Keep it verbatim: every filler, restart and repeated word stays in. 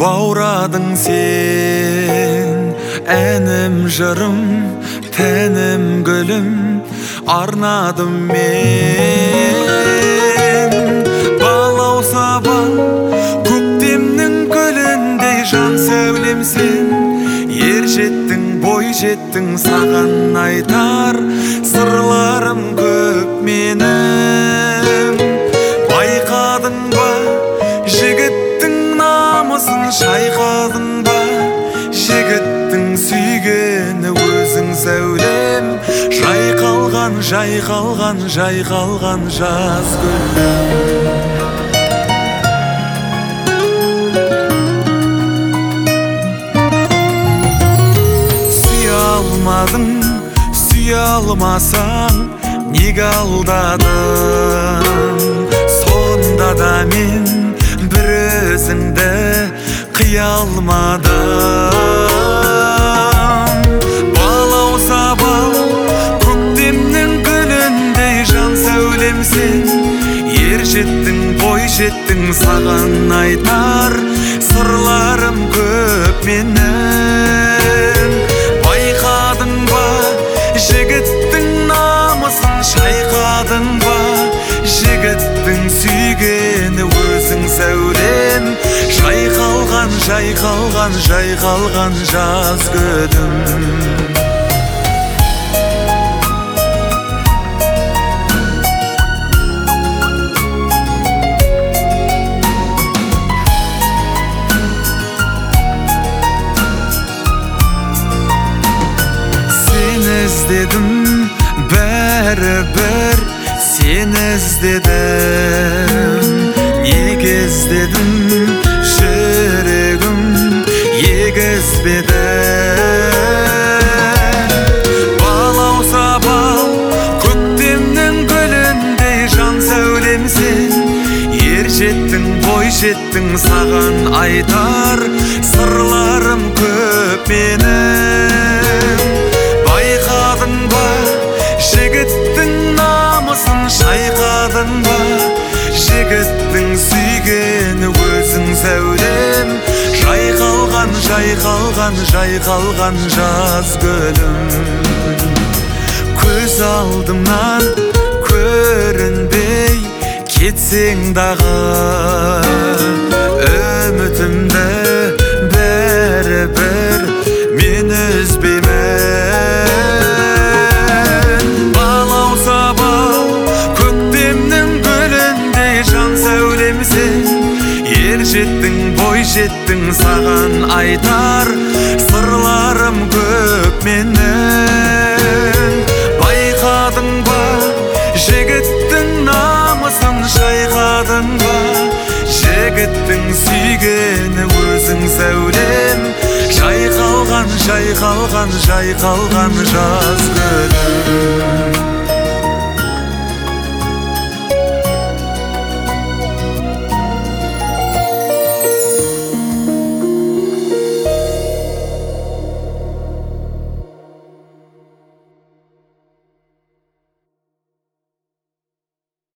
баурадың сен, әнім жырым, тәнім гүлім, арнадым мен. Балауса бал, көктемнің гүліндей жан сәулем сен, ер жеттің, бой жеттің, саған айтар сырларым көп менің. Байқадың ба жігіттің намысын, шайқадың ба жігіттің сүйгені өзің сәулем. Жайқалған, жайқалған, жайқалған жаз гүлім. Сүйе алмасаң неге алдадың? Сонда да мен бір өзіңді қия алмадым. Балауса бал, көктемнің гүліндей жан сәулем сен, ер жеттің, бой жеттің, саған айтар сырларым көп менің. Байқадың ба жігіттің намысын, шайқадың ба жігіттің сүйгені өзің сәулем. Жайқалған, жайқалған, жайқалған жаз гүлім. Іздедім, бәрібір сені іздедім. Неге іздедім, жүрегім егізбеді. Балауса бал, көктемнің гүліндей жан сәулем сен, ер жеттің, бой жеттің, саған айтар сырларым көп менің. Байқадың ба жігіттің намысын, шайқадың ба жігіттің сүйгені өзің сәулем. Жайқалған, жайқалған, жайқалған жаз гүлім. Көз алдымнан көрінбей кетсең дағы, үмітімді бәрібір мен үзбеймін. Балауса бал, көктемнің гүліндей жан сәулем сен, ер жеттің, бой жеттің, саған айтар сырларым көп менің. Байқадың ба жігіттің намысын, шайқадың ба жігіттің сүйгені өзің сәулем. Жайқалған, жайқалған, жайқалған жаз гүлім.